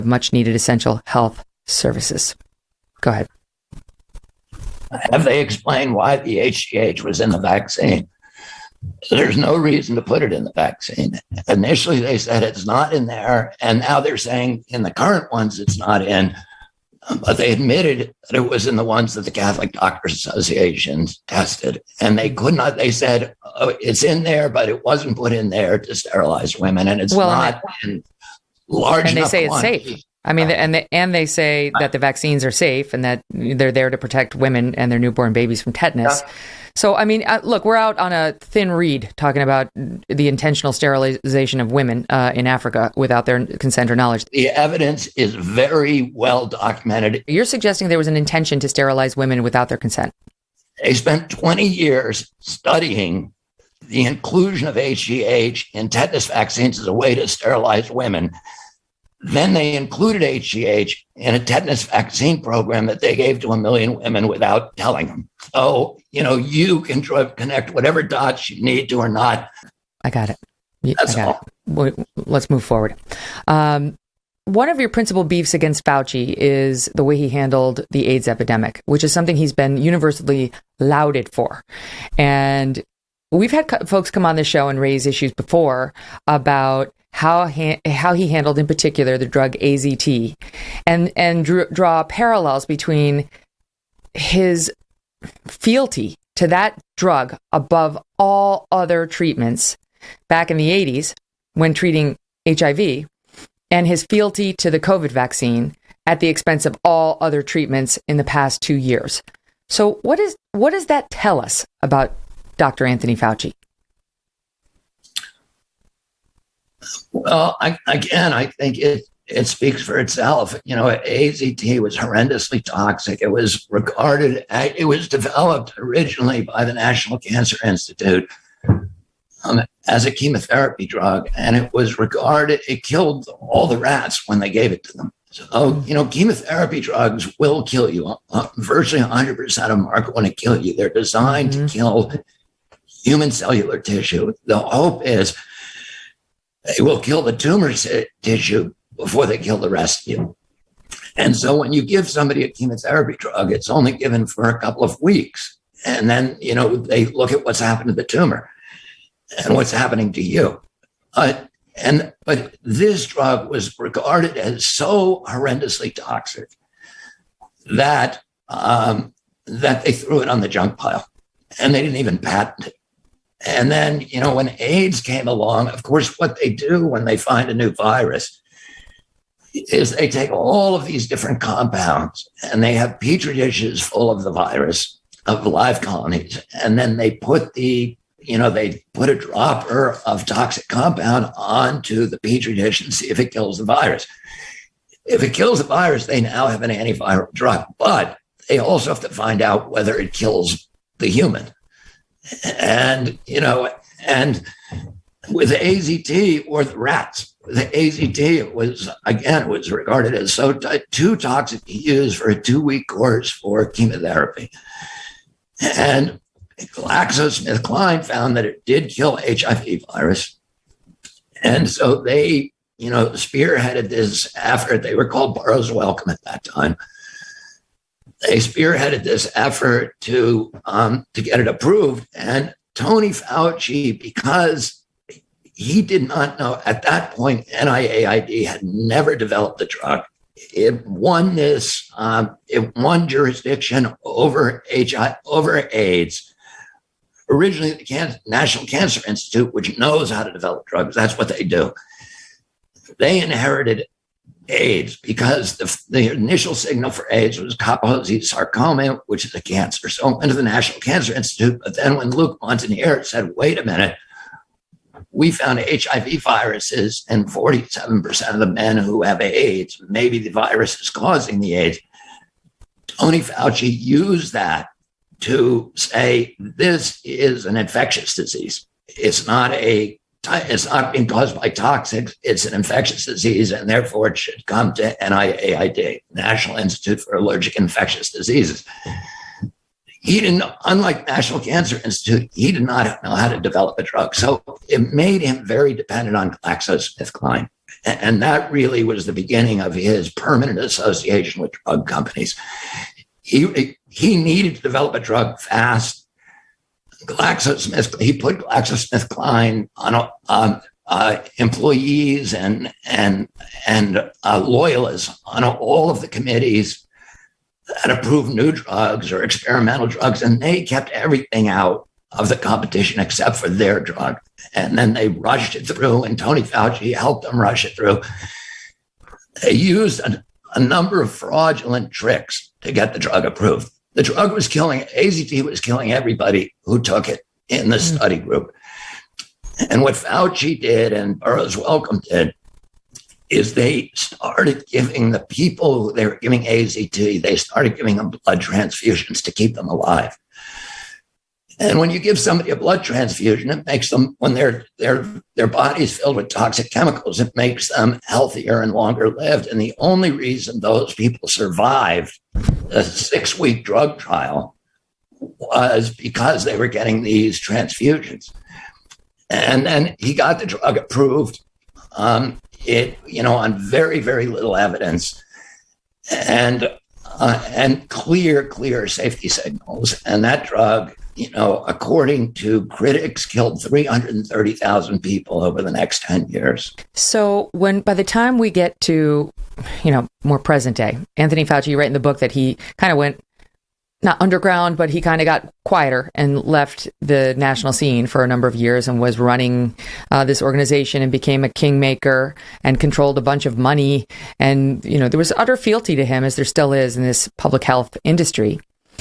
much needed essential health services. Go ahead. Have they explained why the HGH was in the vaccine? There's no reason to put it in the vaccine. Initially, they said it's not in there, and now they're saying in the current ones it's not in, but they admitted that it was in the ones that the Catholic Doctors Association tested, and they could not. They said it's in there, but it wasn't put in there to sterilize women, and it's not in large enough. And they say it's quantity. safe. I mean, and they say that the vaccines are safe and that they're there to protect women and their newborn babies from tetanus. Yeah. So, I mean, look, we're out on a thin reed talking about the intentional sterilization of women in Africa without their consent or knowledge. The evidence is very well documented. You're suggesting there was an intention to sterilize women without their consent. They spent 20 years studying the inclusion of HGH in tetanus vaccines as a way to sterilize women. Then they included HGH in a tetanus vaccine program that they gave to 1 million women without telling them. So, you can connect whatever dots you need to or not. I got it. That's all. Let's move forward. One of your principal beefs against Fauci is the way he handled the AIDS epidemic, which is something he's been universally lauded for. And we've had folks come on the show and raise issues before about how he handled, in particular, the drug AZT, and draw parallels between his fealty to that drug above all other treatments back in the 80s when treating HIV, and his fealty to the COVID vaccine at the expense of all other treatments in the past 2 years. So what does that tell us about Dr. Anthony Fauci? Well, I think it speaks for itself. AZT was horrendously toxic. It was developed originally by the National Cancer Institute as a chemotherapy drug, and it killed all the rats when they gave it to them. So, chemotherapy drugs will kill you. Virtually 100% of them are going to kill you. They're designed to kill human cellular tissue. The hope is they will kill the tumor tissue before they kill the rest of you. And so when you give somebody a chemotherapy drug, it's only given for a couple of weeks. And then, they look at what's happened to the tumor and what's happening to you. But this drug was regarded as so horrendously toxic that they threw it on the junk pile, and they didn't even patent it. And then, when AIDS came along, of course, what they do when they find a new virus is they take all of these different compounds and they have petri dishes full of the virus of live colonies. And then they put they put a dropper of toxic compound onto the petri dish and see if it kills the virus. If it kills the virus, they now have an antiviral drug, but they also have to find out whether it kills the human. And with the AZT or the rats, the AZT was regarded as too toxic to use for a 2-week course for chemotherapy. And GlaxoSmithKline found that it did kill HIV virus. And so they, spearheaded this effort. They were called Burroughs Wellcome at that time. They spearheaded this effort to get it approved. And Tony Fauci, because he did not know at that point, NIAID had never developed the drug. It won jurisdiction over AIDS. Originally, the National Cancer Institute, which knows how to develop drugs, that's what they do. They inherited AIDS because the initial signal for AIDS was Kaposi sarcoma, which is a cancer. So it went to the National Cancer Institute. But then when Luc Montagnier said, wait a minute, we found HIV viruses in 47% of the men who have AIDS. Maybe the virus is causing the AIDS. Tony Fauci used that to say, this is an infectious disease. It's not being caused by toxics. It's an infectious disease, and therefore it should come to NIAID, National Institute for Allergic Infectious Diseases. Unlike National Cancer Institute, he did not know how to develop a drug. So it made him very dependent on GlaxoSmithKline. And that really was the beginning of his permanent association with drug companies. He needed to develop a drug fast. He put GlaxoSmithKline on employees and loyalists on all of the committees that approved new drugs or experimental drugs, and they kept everything out of the competition except for their drug. And then they rushed it through, and Tony Fauci helped them rush it through. They used a number of fraudulent tricks to get the drug approved. The drug was killing, AZT was killing everybody who took it in the study group. And what Fauci did and Burroughs Wellcome did is they started giving the people who they were giving AZT, they started giving them blood transfusions to keep them alive. And when you give somebody a blood transfusion, it makes them, when their body's filled with toxic chemicals, it makes them healthier and longer lived. And the only reason those people survived a 6-week drug trial was because they were getting these transfusions. And then he got the drug approved, on very, very little evidence and clear safety signals. And that drug, according to critics, killed 330,000 people over the next 10 years. So by the time we get to, more present day, Anthony Fauci, you write in the book that he kind of went, not underground, but he kind of got quieter and left the national scene for a number of years and was running this organization and became a kingmaker and controlled a bunch of money. And, there was utter fealty to him, as there still is in this public health industry.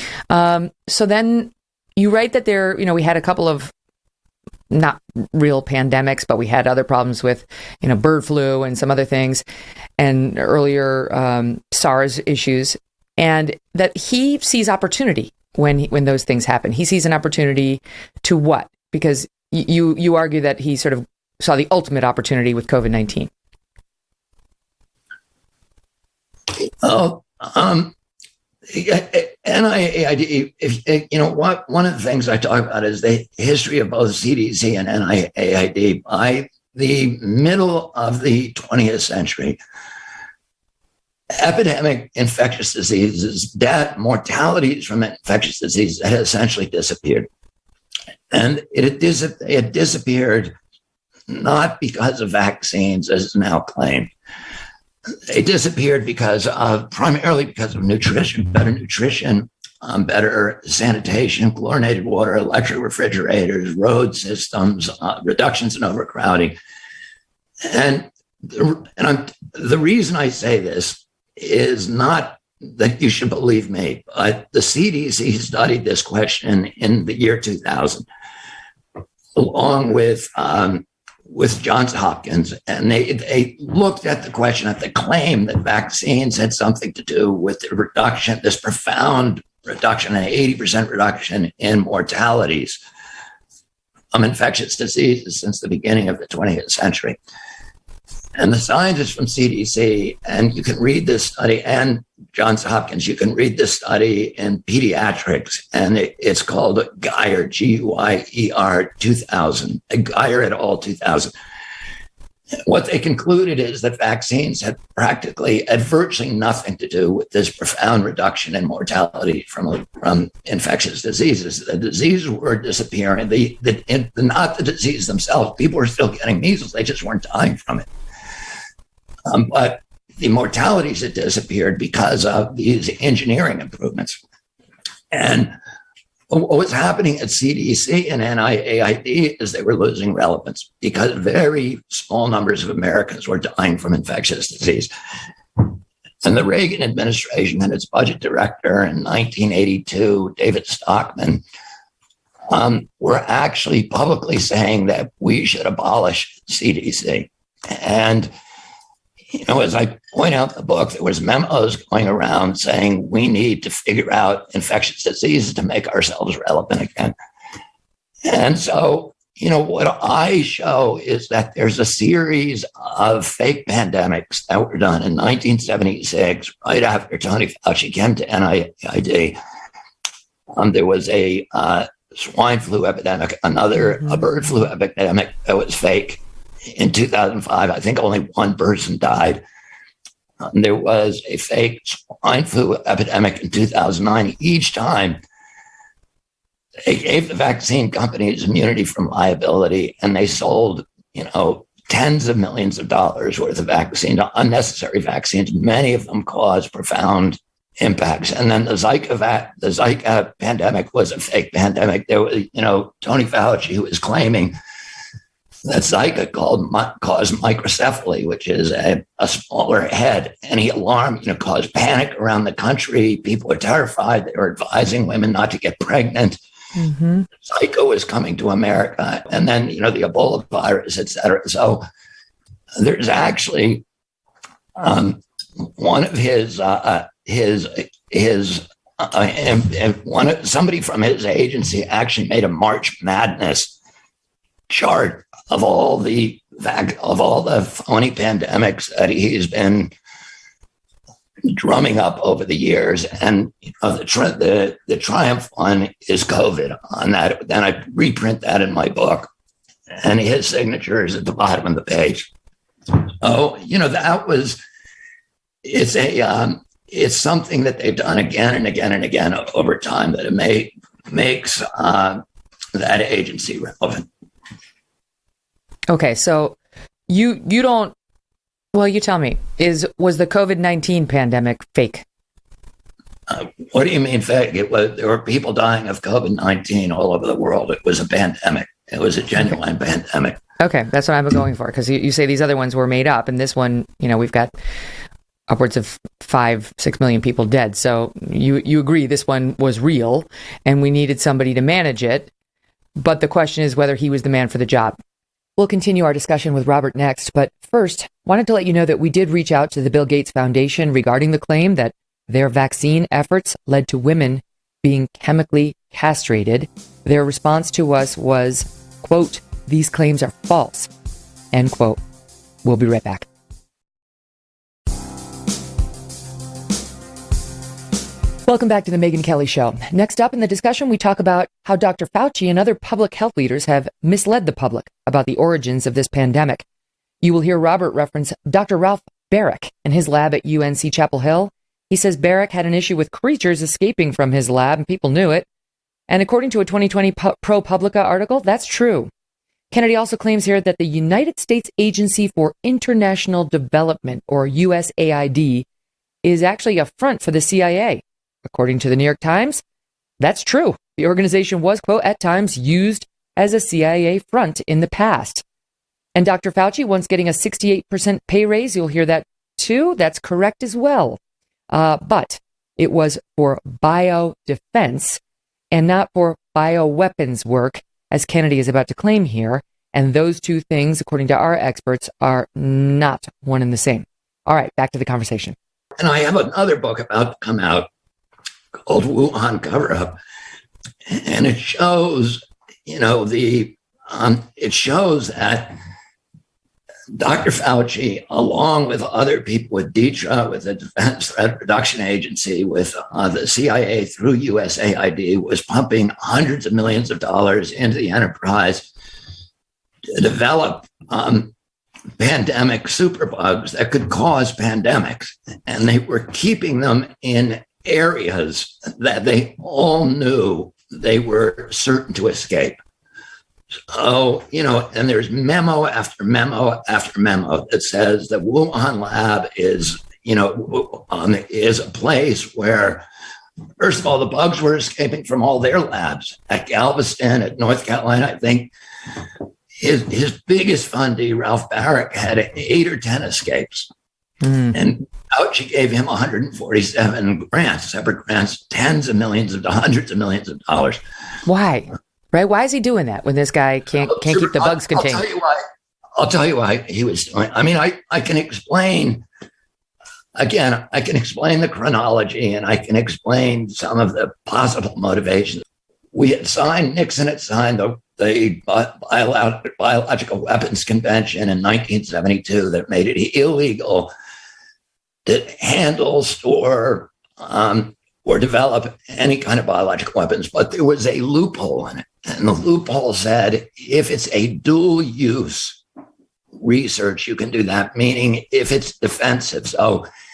So then you write that we had a couple of not real pandemics, but we had other problems with, bird flu and some other things and earlier SARS issues. And that he sees opportunity when those things happen. He sees an opportunity to what? Because you argue that he sort of saw the ultimate opportunity with COVID-19. NIAID, one of the things I talk about is the history of both CDC and NIAID. By the middle of the 20th century, epidemic infectious diseases, mortalities from infectious diseases had essentially disappeared. And it had disappeared not because of vaccines, as is now claimed. They disappeared primarily because of nutrition, better sanitation, chlorinated water, electric refrigerators, road systems, reductions in overcrowding. And the reason I say this is not that you should believe me, but the CDC studied this question in the year 2000, along with Johns Hopkins, and they looked at the question, at the claim that vaccines had something to do with the reduction, this profound reduction, an 80% reduction in mortalities from infectious diseases since the beginning of the 20th century. And the scientists from CDC, and you can read this study, and Johns Hopkins, you can read this study in pediatrics, and it's called Guyer, Guyer 2000, Guyer et al. 2000. What they concluded is that vaccines had virtually nothing to do with this profound reduction in mortality from infectious diseases. The diseases were disappearing, not the disease themselves. People were still getting measles, they just weren't dying from it. But the mortalities had disappeared because of these engineering improvements. And what was happening at CDC and NIAID is they were losing relevance because very small numbers of Americans were dying from infectious disease. And the Reagan administration and its budget director in 1982, David Stockman, were actually publicly saying that we should abolish CDC. And as I point out in the book, there was memos going around saying we need to figure out infectious diseases to make ourselves relevant again. And so, what I show is that there's a series of fake pandemics that were done in 1976, right after Tony Fauci came to NIAID. There was a swine flu epidemic, a bird flu epidemic that was fake. in 2005, I think only one person died. There was a fake swine flu epidemic in 2009. Each time, they gave the vaccine companies immunity from liability, and they sold, tens of millions of dollars worth of unnecessary vaccines. Many of them caused profound impacts. And then the Zika pandemic was a fake pandemic. There was, Tony Fauci, who was claiming that Zika caused microcephaly, which is a smaller head. And he alarmed, caused panic around the country. People were terrified. They were advising women not to get pregnant. Mm-hmm. Zika was coming to America. And then, the Ebola virus, et cetera. So there's actually one of somebody from his agency actually made a March Madness chart of all the phony pandemics that he's been drumming up over the years, and the triumph one is COVID on that. Then I reprint that in my book, and his signature is at the bottom of the page. Oh, it's something that they've done again and again and again over time that it makes that agency relevant. Okay, so you don't. Well, you tell me. Was the COVID-19 pandemic fake? What do you mean fake? There were people dying of COVID-19 all over the world. It was a pandemic. It was a genuine pandemic. Okay, that's what I'm going for, because you say these other ones were made up, and this one, we've got upwards of 5-6 million people dead. So you agree this one was real, and we needed somebody to manage it. But the question is whether he was the man for the job. We'll continue our discussion with Robert next, but first, wanted to let you know that we did reach out to the Bill Gates Foundation regarding the claim that their vaccine efforts led to women being chemically castrated. Their response to us was, quote, "These claims are false," end quote. We'll be right back. Welcome back to the Megyn Kelly Show. Next up in the discussion, we talk about how Dr. Fauci and other public health leaders have misled the public about the origins of this pandemic. You will hear Robert reference Dr. Ralph Baric and his lab at UNC Chapel Hill. He says Baric had an issue with creatures escaping from his lab, and people knew it. And according to a 2020 ProPublica article, that's true. Kennedy also claims here that the United States Agency for International Development, or USAID, is actually a front for the CIA. According to the New York Times, that's true. The organization was, quote, at times used as a CIA front in the past. And Dr. Fauci once getting a 68% pay raise. You'll hear that too. That's correct as well. But it was for biodefense and not for bioweapons work, as Kennedy is about to claim here. And those two things, according to our experts, are not one and the same. All right, back to the conversation. And I have another book about to come out called Wuhan Cover-Up, and it shows, it shows that Dr. Fauci, along with other people, with DTRA, with the Defense Threat Reduction Agency, with the CIA through USAID, was pumping hundreds of millions of dollars into the enterprise to develop pandemic superbugs that could cause pandemics, and they were keeping them in areas that they all knew they were certain to escape. So, and there's memo after memo after memo that says the Wuhan lab is a place where, first of all, the bugs were escaping from all their labs at Galveston, at North Carolina. I think his biggest fundee, Ralph Baric, had 8 or 10 escapes. And Fauci gave him 147 grants, separate grants, hundreds of millions of dollars. Why? Right? Why is he doing that when this guy can't keep the bugs contained? I'll tell you why he was doing. I mean, I can explain. Again, I can explain the chronology, and I can explain some of the possible motivations. Nixon had signed the Biological Weapons Convention in 1972 that made it illegal to handle, store, or develop any kind of biological weapons. But there was a loophole in it. And the loophole said, if it's a dual use research, you can do that. Meaning, if it's defensive, so